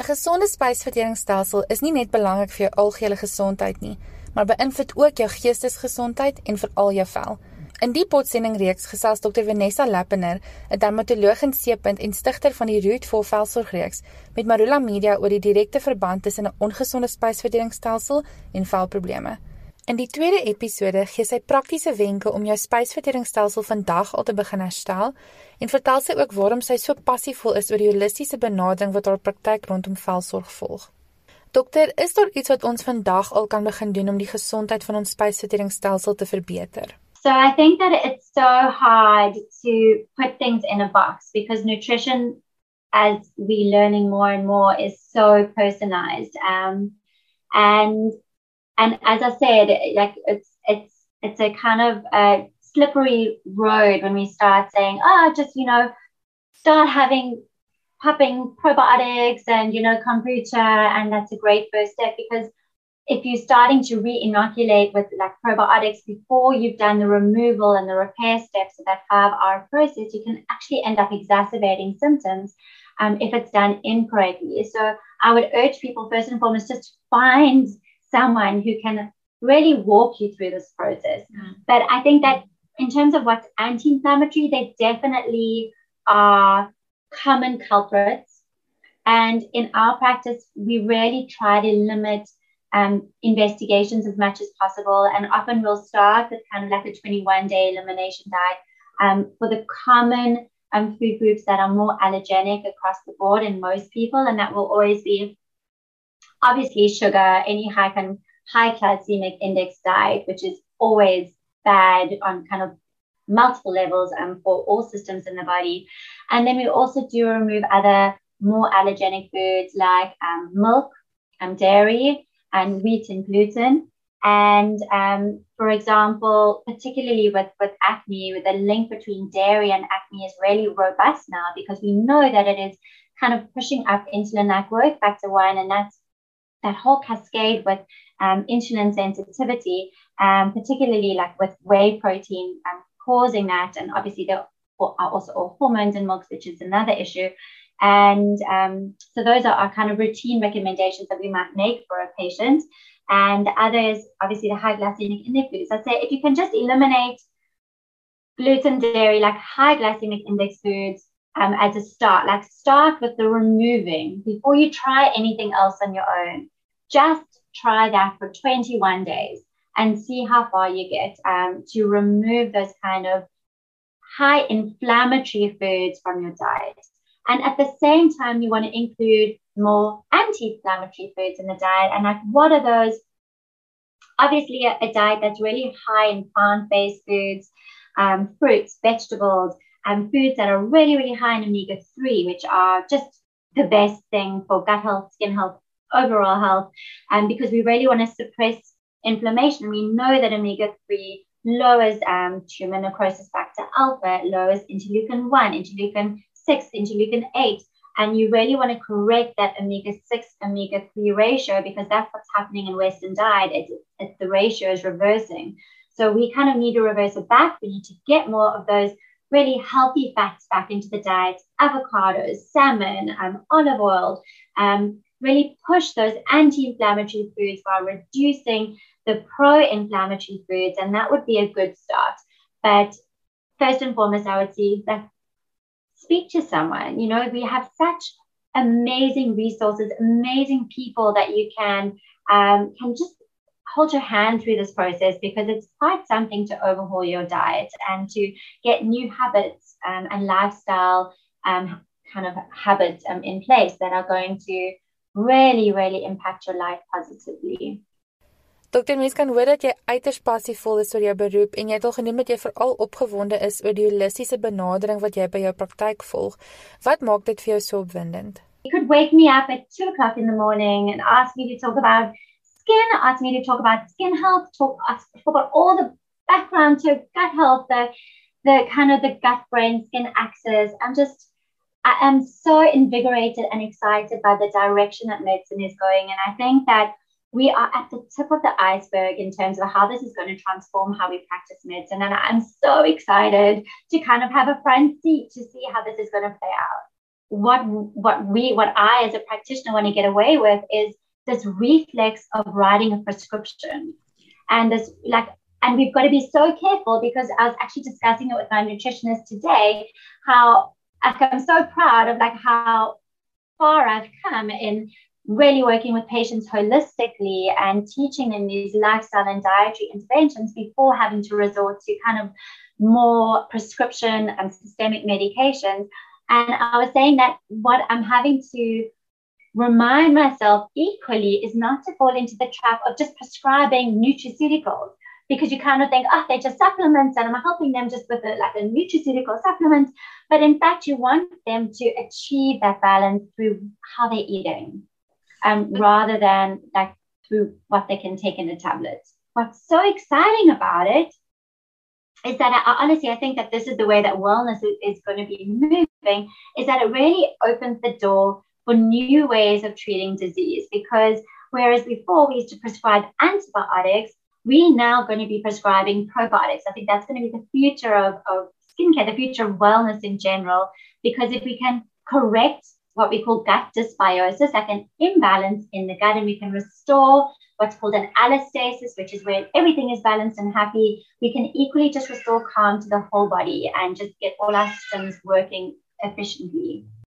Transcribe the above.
gesonde spysverteringsstelsel is nie net belangrik vir jou algehele gesondheid nie, maar beïnvloed ook jou geestesgesondheid en veral jou vel. In die potsendingreeks gesels Dr. Vanessa Lappener, 'n dermatoloog in Seepunt en stigter van die Root for velsorgreeks, met Marula Media oor die direkte verband tussen 'n ongesonde spysverteringsstelsel en velprobleme. In die tweede episode gee sy praktiese wenke om jou spysverteringsstelsel vandag al te begin herstel en vertel sy ook waarom sy so passievol is oor die holistiese benadering wat haar praktyk rondom velsorg volg. Dokter, is daar iets wat ons vandag al kan begin doen om die gesondheid van ons spysverteringsstelsel te verbeter? So I think that it's so hard to put things in a box because nutrition, as we're learning more and more, is so personalized. And as I said, like it's a kind of a slippery road when we start saying, just start popping probiotics and kombucha, and that's a great first step, because if you're starting to re-inoculate with like probiotics before you've done the removal and the repair steps of that 5-hour process, you can actually end up exacerbating symptoms if it's done incorrectly. So I would urge people first and foremost just to find someone who can really walk you through this process. But I think that in terms of what's anti-inflammatory, they definitely are common culprits. And in our practice, we really try to limit investigations as much as possible, and often we'll start with kind of like a 21-day elimination diet for the common food groups that are more allergenic across the board in most people, and that will always be obviously sugar, any high glycemic index diet, which is always bad on kind of multiple levels for all systems in the body. And then we also do remove other more allergenic foods like milk, dairy, and wheat and gluten. And for example, particularly with acne, with the link between dairy and acne is really robust now, because we know that it is kind of pushing up insulin like growth factor 1, and that's that whole cascade with insulin sensitivity, particularly like with whey protein causing that. And obviously there are also all hormones in milk, which is another issue. And so those are our kind of routine recommendations that we might make for a patient. And others, obviously the high glycemic index foods. I'd say if you can just eliminate gluten, dairy, like high glycemic index foods as a start, like start with the removing before you try anything else on your own. Just try that for 21 days and see how far you get to remove those kind of high inflammatory foods from your diet. And at the same time, you want to include more anti-inflammatory foods in the diet. And like, what are those? Obviously, a diet that's really high in plant-based foods, fruits, vegetables, foods that are really, really high in omega-3, which are just the best thing for gut health, skin health, overall health. Because we really want to suppress inflammation. We know that omega-3 lowers tumor necrosis factor alpha, lowers interleukin-1, interleukin-6, interleukin-8, and you really want to correct that omega-6, omega-3 ratio, because that's what's happening in Western diet. It's the ratio is reversing. So we kind of need to reverse it back. We need to get more of those really healthy fats back into the diet, avocados, salmon, olive oil, really push those anti-inflammatory foods while reducing the pro-inflammatory foods, and that would be a good start. But first and foremost, I would say that speak to someone. We have such amazing resources, amazing people that you can just hold your hand through this process, because it's quite something to overhaul your diet and to get new habits and lifestyle kind of habits in place that are going to really, really impact your life positively. Dokter, mens kan hoor dat jy uiters passievol is oor jou beroep, en jy het al genoem dat jy veral opgewonde is oor die holistiese benadering wat jy by jou praktyk volg. Wat maak dit vir jou so opwindend? You could wake me up at 2 o'clock in the morning and ask me to talk about skin, ask me to talk about skin health, talk about all the background to gut health, the kind of the gut-brain skin axis. I am so invigorated and excited by the direction that medicine is going. And I think that we are at the tip of the iceberg in terms of how this is going to transform how we practice medicine. And I'm so excited to kind of have a front seat to see how this is going to play out. what I as a practitioner want to get away with is this reflex of writing a prescription. And this and we've got to be so careful, because I was actually discussing it with my nutritionist today, how I'm so proud of how far I've come in really working with patients holistically and teaching them these lifestyle and dietary interventions before having to resort to kind of more prescription and systemic medications. And I was saying that what I'm having to remind myself equally is not to fall into the trap of just prescribing nutraceuticals, because you kind of think, oh, they're just supplements and I'm helping them just with a nutraceutical supplement. But in fact, you want them to achieve that balance through how they're eating, rather than through what they can take in a tablet. What's so exciting about it is that I think that this is the way that wellness is going to be moving, is that it really opens the door for new ways of treating disease. Because whereas before we used to prescribe antibiotics, we're now going to be prescribing probiotics. I think that's going to be the future of skincare, the future of wellness in general, because if we can correct what we call gut dysbiosis, like an imbalance in the gut, and we can restore what's called an allostasis, which is where everything is balanced and happy, we can equally just restore calm to the whole body and just get all our systems working efficiently.